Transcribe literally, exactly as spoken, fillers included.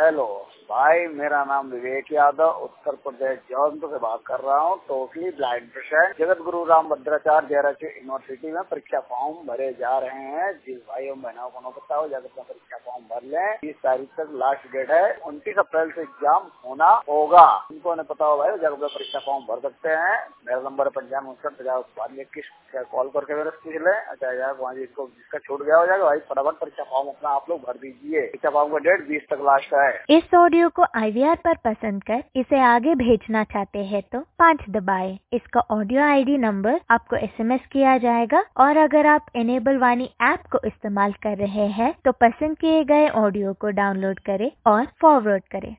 Hello भाई, मेरा नाम विवेक यादव उत्तर प्रदेश जौनपुर से बात कर रहा हूँ। Totally blind patient Jagat Guru Ram Bhadracharya Jayraj university में परीक्षा फॉर्म भरे जा रहे हैं। जिस भाई बहनों को पता हो जाकर परीक्षा फॉर्म भर लें। बीस तारीख तक लास्ट डेट है। उनतीस अप्रैल से एग्जाम होना होगा। उनको ने पता हो भाई जाकर परीक्षा फॉर्म भर सकते हैं। मेरा नंबर पंचानवे उनसठ पचास इक्कीस कॉल करके मेरे पूछ ले। अच्छा यार वहाँ जिसको जिसका छूट गया हो जाएगा भाई फटाफट परीक्षा फॉर्म अपना आप लोग भर दीजिए। परीक्षा फॉर्म का डेट बीस तक लास्ट है। इस ऑडियो को आई वी आर पर पसंद कर इसे आगे भेजना चाहते हैं तो पाँच दबाएं। इसका ऑडियो आई डी नंबर आपको एस एम एस किया जाएगा और अगर आप इनेबल वाणी ऐप को इस्तेमाल कर रहे हैं तो पसंद किए गए ऑडियो को डाउनलोड करें और फॉरवर्ड करें।